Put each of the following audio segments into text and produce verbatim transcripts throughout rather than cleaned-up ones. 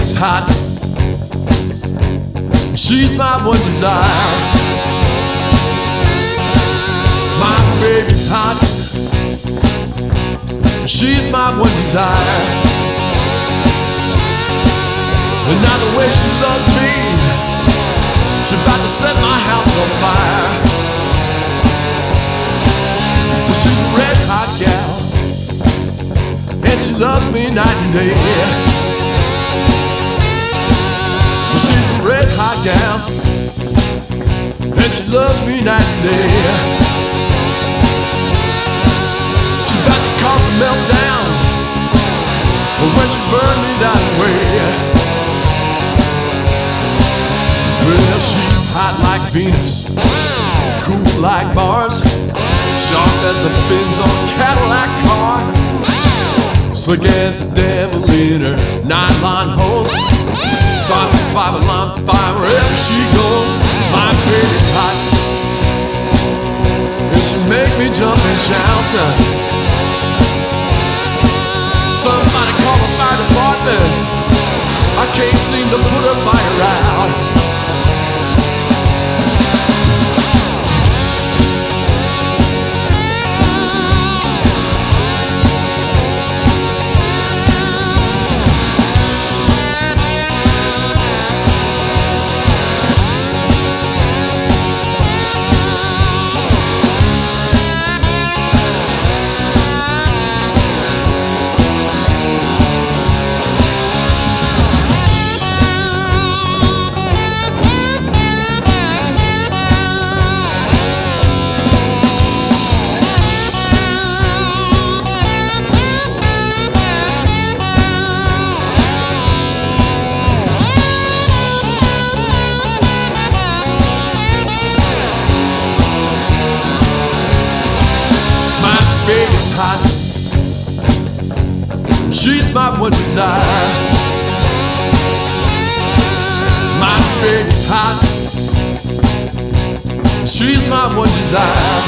baby's hot. She's my one desire. My baby's hot. She's my one desire. And now the way she loves me, she's about to set my house on fire. But she's a red hot gal, and she loves me night and day. But she's a red hot gal, and she loves me night and day. She's about to cause a meltdown, but when she burned me that way. Well, she's hot like Venus, cool like Mars, sharp as the fins on a Cadillac car, slick as the devil in her nylon hose, starts a five-alarm fire wherever she goes. My baby's hot, and she make me jump and shout. Somebody call the fire department, I can't seem to put her fire out. Baby's hot, she's my one desire. My baby's hot, she's my one desire.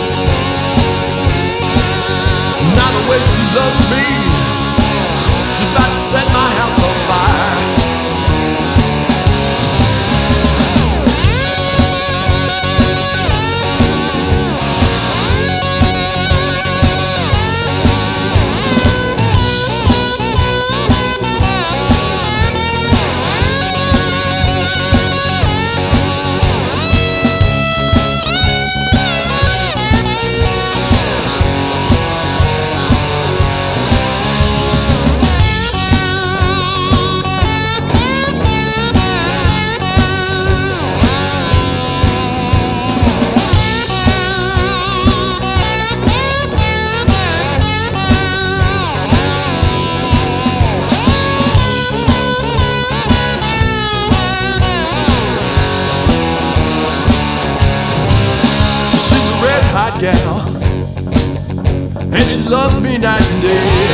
Now the way she loves me, she's about to set my house on fire. Hot gal, and she loves me night and day.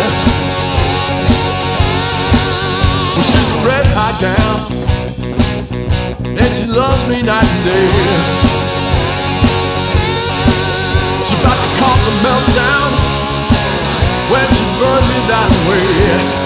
Well, she's a red hot gal, and she loves me night and day. She's about to cause a meltdown when she's burned me that way.